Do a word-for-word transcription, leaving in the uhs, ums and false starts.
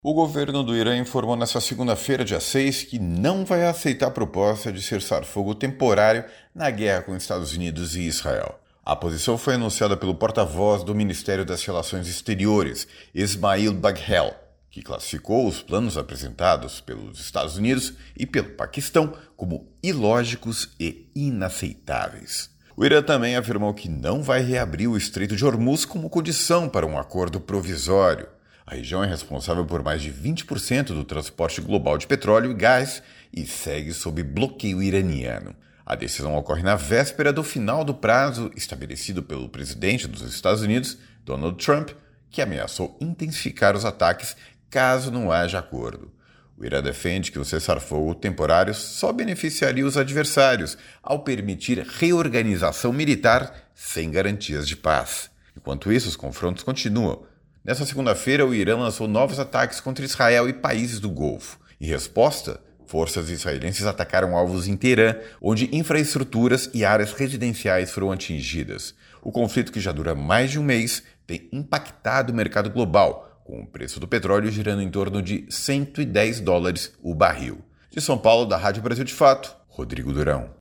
O governo do Irã informou nesta segunda-feira, dia seis, que não vai aceitar a proposta de cessar-fogo temporário na guerra com Estados Unidos e Israel. A posição foi anunciada pelo porta-voz do Ministério das Relações Exteriores, Ismail Baghel, que classificou os planos apresentados pelos Estados Unidos e pelo Paquistão como ilógicos e inaceitáveis. O Irã também afirmou que não vai reabrir o Estreito de Hormuz como condição para um acordo provisório. A região é responsável por mais de vinte por cento do transporte global de petróleo e gás e segue sob bloqueio iraniano. A decisão ocorre na véspera do final do prazo estabelecido pelo presidente dos Estados Unidos, Donald Trump, que ameaçou intensificar os ataques caso não haja acordo. O Irã defende que o cessar-fogo temporário só beneficiaria os adversários ao permitir reorganização militar sem garantias de paz. Enquanto isso, os confrontos continuam. Nessa segunda-feira, o Irã lançou novos ataques contra Israel e países do Golfo. Em resposta, forças israelenses atacaram alvos em Teherã, onde infraestruturas e áreas residenciais foram atingidas. O conflito, que já dura mais de um mês, tem impactado o mercado global, com o preço do petróleo girando em torno de cento e dez dólares o barril. De São Paulo, da Rádio Brasil de Fato, Rodrigo Durão.